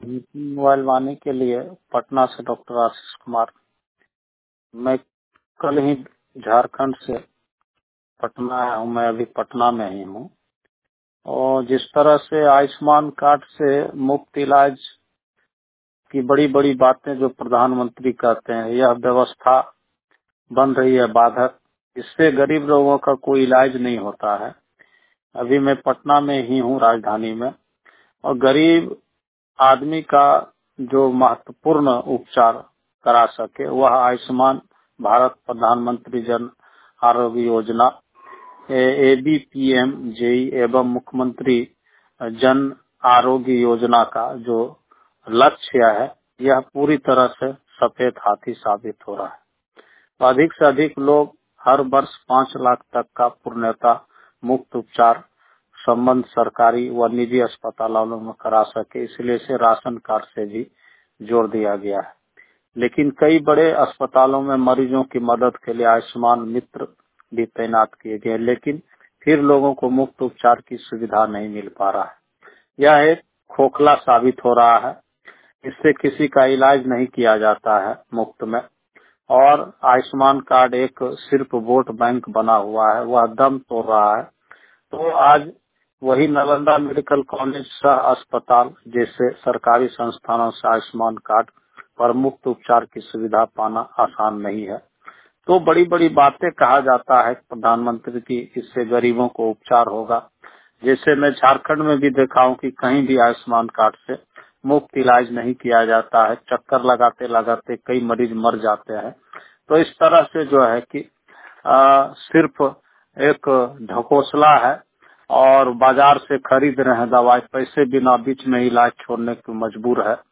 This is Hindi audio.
मोबाइल वाणी के लिए पटना से डॉक्टर आशीष कुमार। मैं कल ही झारखंड से पटना आया हूँ। मैं अभी पटना में ही हूँ। और जिस तरह से आयुष्मान कार्ड से मुफ्त इलाज की बड़ी बड़ी बातें जो प्रधानमंत्री कहते हैं, यह व्यवस्था बन रही है बाधक। इससे गरीब लोगों का कोई इलाज नहीं होता है। अभी मैं पटना में ही हूँ, राजधानी में। और गरीब आदमी का जो महत्वपूर्ण उपचार करा सके वह आयुष्मान भारत प्रधानमंत्री जन आरोग्य योजना ABPM जेई एवं मुख्यमंत्री जन आरोग्य योजना का जो लक्ष्य है, यह पूरी तरह से सफेद हाथी साबित हो रहा है। तो अधिक से अधिक लोग हर वर्ष 5 लाख तक का पूर्णतः मुफ्त उपचार संबंध सरकारी व निजी अस्पतालों में करा सके, इसलिए इसे राशन कार्ड से भी जोड़ दिया गया है। लेकिन कई बड़े अस्पतालों में मरीजों की मदद के लिए आयुष्मान मित्र भी तैनात किए गए, लेकिन फिर लोगों को मुफ्त उपचार की सुविधा नहीं मिल पा रहा है। यह एक खोखला साबित हो रहा है। इससे किसी का इलाज नहीं किया जाता है मुफ्त में। और आयुष्मान कार्ड एक सिर्फ वोट बैंक बना हुआ है, वह दम तोड़ रहा है। तो आज वही नालंदा मेडिकल कॉलेज सह अस्पताल जैसे सरकारी संस्थानों से आयुष्मान कार्ड पर मुफ्त उपचार की सुविधा पाना आसान नहीं है। तो बड़ी बड़ी बातें कहा जाता है प्रधानमंत्री की, इससे गरीबों को उपचार होगा। जैसे मैं झारखंड में भी देखा हूँ कि कहीं भी आयुष्मान कार्ड से मुफ्त इलाज नहीं किया जाता है। चक्कर लगाते लगाते कई मरीज मर जाते हैं। तो इस तरह से जो है कि सिर्फ एक ढकोसला है और बाजार से खरीद रहे हैं दवाई, पैसे बिना बीच में इलाज छोड़ने को मजबूर है।